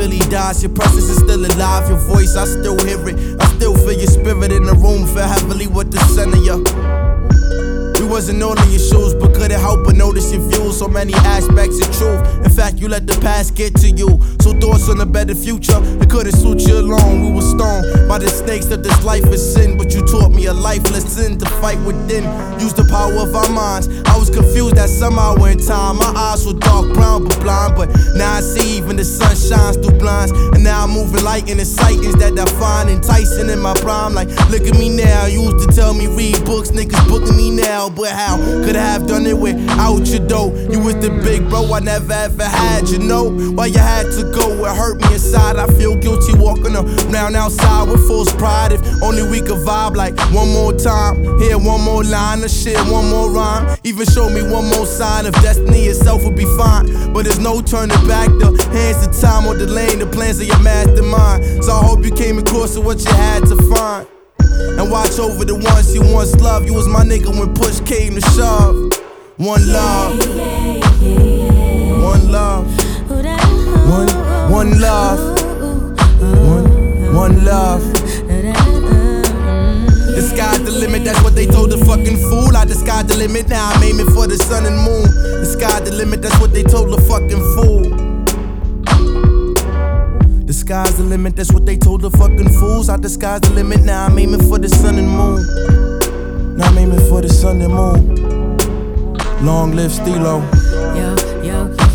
really dies, your presence is still alive. Your voice, I still hear it. I still feel your spirit in the room. Feel heavily with the center, yeah. We wasn't all in your shoes, but couldn't help but notice your views. So many aspects of truth. In fact, you let the past get to you. So thoughts on a better future, it couldn't suit you alone. We were stoned by the snakes that this life is sin. But you taught me a life lesson to fight within. Use the power of our minds. I was confused that somehow in time my eyes were dark brown but blind. But now I see even the sun shines through blinds. And now I'm moving light in the sightings that I find enticing in my prime. Like, look at me now. You used to tell me read books, niggas booking me now. But how could I have done it without you though? You was the big bro I never ever had, you know. Why you had to go, it hurt me inside. I feel guilty walking around outside with false pride. If only we could vibe like one more time. Hear one more line of shit, one more rhyme. Even show me one more sign of destiny itself would be fine. But there's no turning back, the hands of time or delaying the plans of your mastermind. So I hope you came across to what you had to find. And watch over the ones you once loved. You was my nigga when push came to shove. One love. One love. One love. One love. The sky's the limit, that's what they told the fucking fool. I the sky's the limit, now I'm aiming for the sun and moon. The sky's the limit, that's what they told the fucking fool. The sky's the limit, that's what they told the fucking fools. I the sky's the limit, now I'm aiming for the sun and moon. Now I'm aiming for the sun and moon. Long live Stilo. Yo, yo, yo.